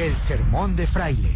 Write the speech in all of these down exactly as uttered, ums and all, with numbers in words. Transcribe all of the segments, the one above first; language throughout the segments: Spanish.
El sermón de Fraile.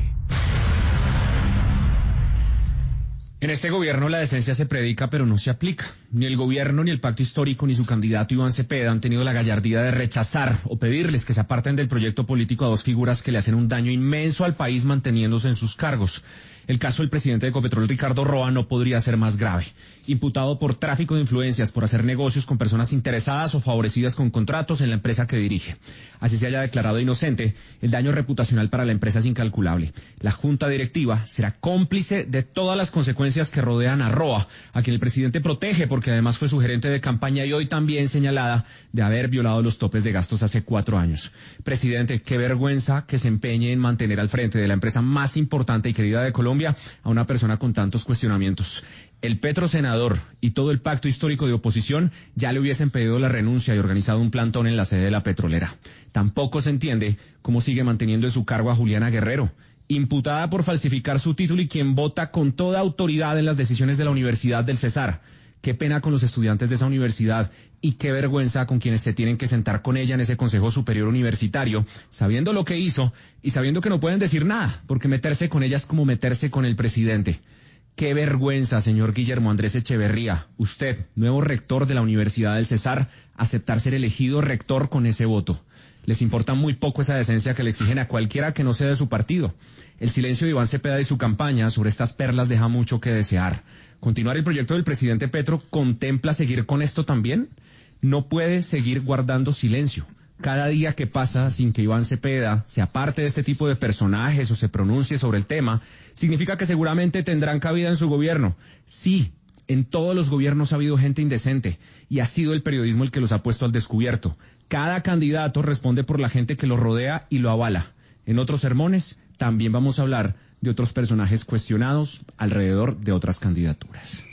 En este gobierno la decencia se predica pero no se aplica. Ni el gobierno, ni el pacto histórico, ni su candidato Iván Cepeda han tenido la gallardía de rechazar o pedirles que se aparten del proyecto político a dos figuras que le hacen un daño inmenso al país manteniéndose en sus cargos. El caso del presidente de Ecopetrol, Ricardo Roa, no podría ser más grave. Imputado por tráfico de influencias, por hacer negocios con personas interesadas o favorecidas con contratos en la empresa que dirige. Así se haya declarado inocente, el daño reputacional para la empresa es incalculable. La junta directiva será cómplice de todas las consecuencias que rodean a Roa, a quien el presidente protege porque además fue su gerente de campaña y hoy también señalada de haber violado los topes de gastos hace cuatro años. Presidente, qué vergüenza que se empeñe en mantener al frente de la empresa más importante y querida de Colombia a una persona con tantos cuestionamientos. El petrosenador y todo el pacto histórico de oposición ya le hubiesen pedido la renuncia y organizado un plantón en la sede de la petrolera. Tampoco se entiende cómo sigue manteniendo en su cargo a Juliana Guerrero, imputada por falsificar su título y quien vota con toda autoridad en las decisiones de la Universidad del Cesar. Qué pena con los estudiantes de esa universidad y qué vergüenza con quienes se tienen que sentar con ella en ese Consejo Superior Universitario, sabiendo lo que hizo y sabiendo que no pueden decir nada, porque meterse con ella es como meterse con el presidente. Qué vergüenza, señor Guillermo Andrés Echeverría, usted, nuevo rector de la Universidad del Cesar, aceptar ser elegido rector con ese voto. Les importa muy poco esa decencia que le exigen a cualquiera que no sea de su partido. El silencio de Iván Cepeda y su campaña sobre estas perlas deja mucho que desear. ¿Continuar el proyecto del presidente Petro contempla seguir con esto también? No puede seguir guardando silencio. Cada día que pasa sin que Iván Cepeda se aparte de este tipo de personajes o se pronuncie sobre el tema, significa que seguramente tendrán cabida en su gobierno. Sí, en todos los gobiernos ha habido gente indecente y ha sido el periodismo el que los ha puesto al descubierto. Cada candidato responde por la gente que lo rodea y lo avala. En otros sermones también vamos a hablar de otros personajes cuestionados alrededor de otras candidaturas.